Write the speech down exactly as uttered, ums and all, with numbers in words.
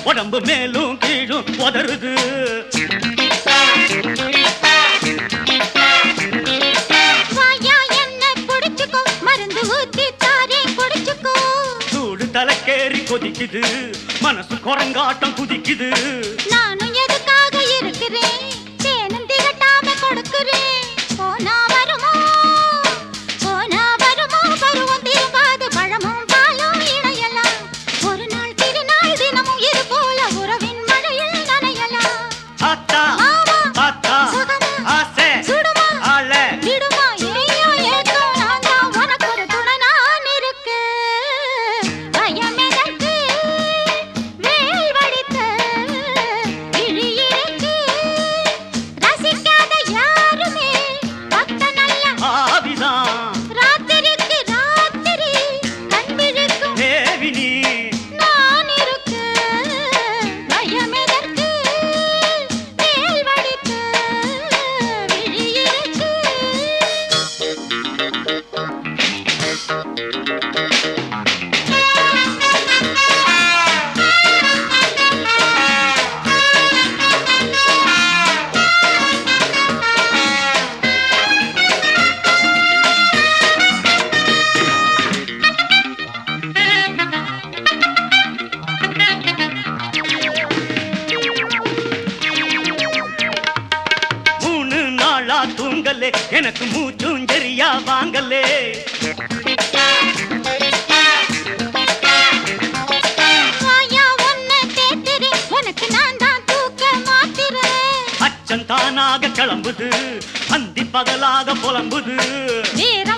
உடம்பு மேலும் கீழும் உதறுது. சூடு தலைக்கேறி கொதிக்குது, மனசு குரங்காட்டம் குதிக்குது. நானும் எதுக்காக இருக்கிறேன், தேனும் திகட்டாம கொடுக்கிறேன். போனா வருமோ போனா வருமோ பருவம் திரும்பாது, பழமும் பாலும் இணையலாம். ஒரு நாள் திருநாள் தினமும் இது போல உறவின் மழையில் நனையலாம். ஆத்தா பாத்தா ஆசை ஆள விடுமா ஏயோ ஏதோ நான் தான் உனக்கு ஒரு துணை நான் இருக்கு. பயம் எதற்கு வேல் வடித்த விழி இருக்கு. ரசிக்காத யாருமே பக்த நல்ல ஆவிதான் ராத்திரிக்கு ராத்திரி கண்விழிக்கும் தேவினி. நான் இருக்கு. பயம் எதற்கு வேல் வடித்த விழி இருக்கு. மூணு நாளா தூங்கலே, எனக்கு மூச்சும் சரியா வாங்கலே. வாயா உன்னை தேத்துறேன், உனக்கு நான் தான் தூக்க மாத்துறேன். அச்சம் தானாக கிளம்புது, அந்தி பகலாக புலம்புது. வீரம்